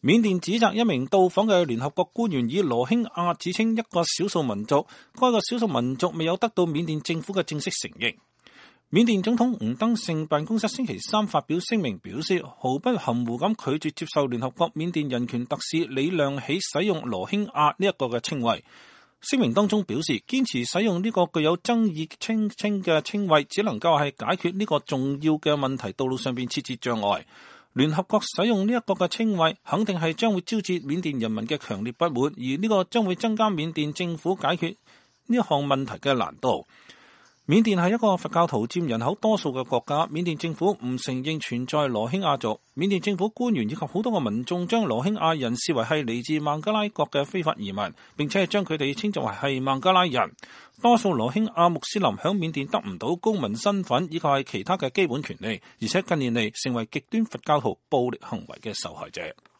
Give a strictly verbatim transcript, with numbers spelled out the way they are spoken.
緬甸指責一名到訪嘅聯合國官員以羅興亞指稱一個少數民族，該個少數民族未有得到緬甸政府嘅正式承認。緬甸總統吳登盛辦公室星期三發表聲明表示，毫不含糊咁拒絕接受聯合國緬甸人權特使李亮喜使用羅興亞呢一個嘅稱謂。聲明當中表示，堅持使用呢個具有爭議稱稱嘅稱謂，只能夠係解決呢個重要嘅問題道路上邊設置障礙。聯合國使用呢一個嘅稱謂，肯定係將會招致緬甸人民嘅強烈不滿，而呢個將會增加緬甸政府解決呢項問題嘅難度。緬甸係一個佛教徒佔人口多數嘅國家，緬甸政府唔承認存在羅興亞族。緬甸政府官員以及好多嘅民眾將羅興亞人視為係嚟自孟加拉國嘅非法移民，並且係將佢哋稱作為係孟加拉人。多數羅興亞穆斯林響緬甸得唔到公民身份以及係其他嘅基本權利，而且近年嚟成為極端佛教徒暴力行為嘅受害者。